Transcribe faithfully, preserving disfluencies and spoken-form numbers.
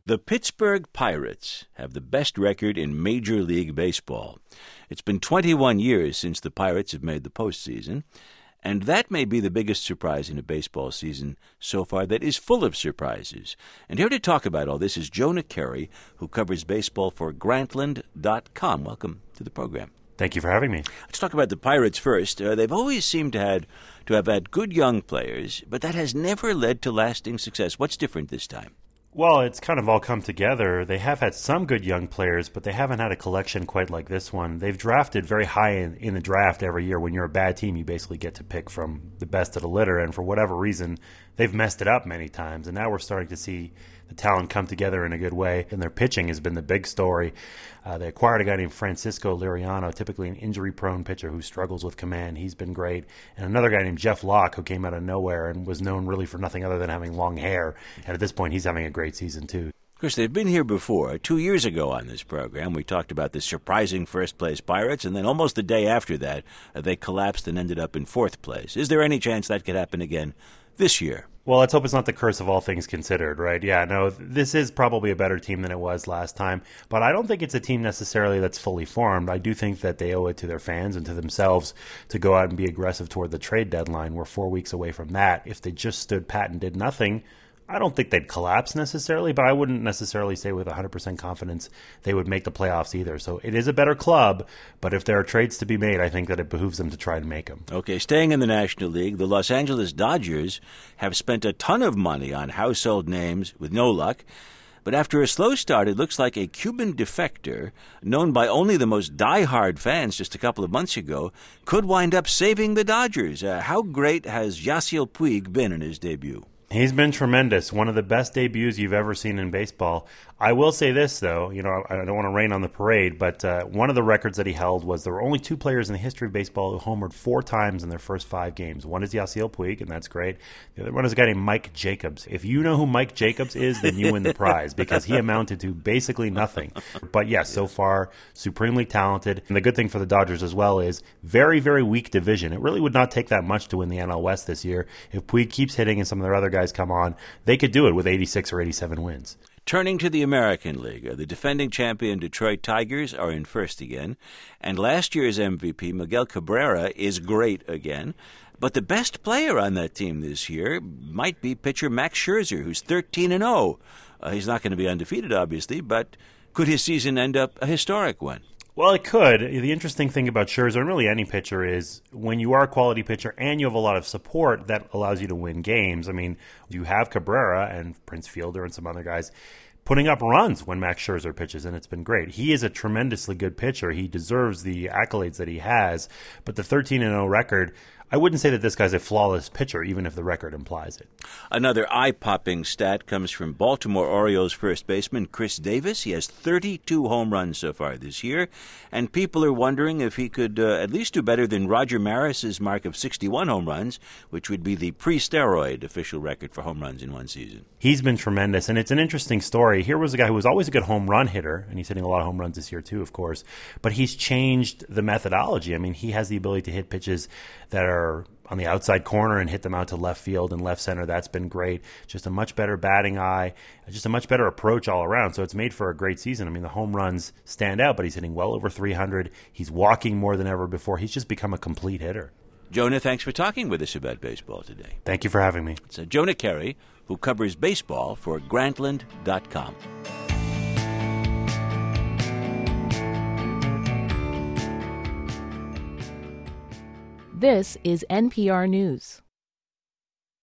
The Pittsburgh Pirates have the best record in Major League Baseball. It's been twenty-one years since the Pirates have made the postseason, and that may be the biggest surprise in a baseball season so far that is full of surprises. And here to talk about all this is Jonah Keri, who covers baseball for Grantland dot com. Welcome to the program. Thank you for having me. Let's talk about the Pirates first. Uh, they've always seemed to, had, to have had good young players, but that has never led to lasting success. What's different this time? Well, it's kind of all come together. They have had some good young players, but they haven't had a collection quite like this one. They've drafted very high in, in the draft every year. When you're a bad team, you basically get to pick from the best of the litter, and for whatever reason, they've messed it up many times, and now we're starting to see the talent come together in a good way, and their pitching has been the big story. Uh, they acquired a guy named Francisco Liriano, typically an injury-prone pitcher who struggles with command. He's been great. And another guy named Jeff Locke, who came out of nowhere and was known really for nothing other than having long hair. And at this point, he's having a great season, too. Of course, they've been here before. Two years ago on this program, we talked about the surprising first-place Pirates, and then almost the day after that, uh, they collapsed and ended up in fourth place. Is there any chance that could happen again this year? Well, let's hope it's not the curse of all things considered, right? Yeah, no, this is probably a better team than it was last time, but I don't think it's a team necessarily that's fully formed. I do think that they owe it to their fans and to themselves to go out and be aggressive toward the trade deadline. We're four weeks away from that. If they just stood pat and did nothing, I don't think they'd collapse necessarily, but I wouldn't necessarily say with one hundred percent confidence they would make the playoffs either. So it is a better club, but if there are trades to be made, I think that it behooves them to try and make them. Okay, staying in the National League, the Los Angeles Dodgers have spent a ton of money on household names with no luck. But after a slow start, it looks like a Cuban defector, known by only the most diehard fans just a couple of months ago, could wind up saving the Dodgers. Uh, how great has Yasiel Puig been in his debut? He's been tremendous. One of the best debuts you've ever seen in baseball. I will say this, though. You know, I don't want to rain on the parade, but uh, one of the records that he held was there were only two players in the history of baseball who homered four times in their first five games. One is Yasiel Puig, and that's great. The other one is a guy named Mike Jacobs. If you know who Mike Jacobs is, then you win the prize because he amounted to basically nothing. But yes, so far, supremely talented. And the good thing for the Dodgers as well is very, very weak division. It really would not take that much to win the N L West this year. If Puig keeps hitting and some of their other guys come on, they could do it with eighty-six or eighty-seven wins. Turning to the American League, the defending champion Detroit Tigers are in first again, and last year's M V P Miguel Cabrera is great again. But the best player on that team this year might be pitcher Max Scherzer, who's thirteen and oh. Uh, he's not going to be undefeated, obviously, but could his season end up a historic one? Well, it could. The interesting thing about Scherzer, and really any pitcher, is when you are a quality pitcher and you have a lot of support, that allows you to win games. I mean, you have Cabrera and Prince Fielder and some other guys putting up runs when Max Scherzer pitches, and it's been great. He is a tremendously good pitcher. He deserves the accolades that he has, but the thirteen and oh record, I wouldn't say that this guy's a flawless pitcher, even if the record implies it. Another eye-popping stat comes from Baltimore Orioles first baseman Chris Davis. He has thirty-two home runs so far this year, and people are wondering if he could uh, at least do better than Roger Maris's mark of sixty-one home runs, which would be the pre-steroid official record for home runs in one season. He's been tremendous, and it's an interesting story. Here was a guy who was always a good home run hitter, and he's hitting a lot of home runs this year too, of course, but he's changed the methodology. I mean, he has the ability to hit pitches that are on the outside corner and hit them out to left field and left center. That's been great. Just a much better batting eye, just a much better approach all around. So it's made for a great season. I mean, the home runs stand out, but he's hitting well over three hundred. He's walking more than ever before. He's just become a complete hitter. Jonah, thanks for talking with us about baseball today. Thank you for having me. It's uh, Jonah Keri, who covers baseball for Grantland dot com. This is N P R News.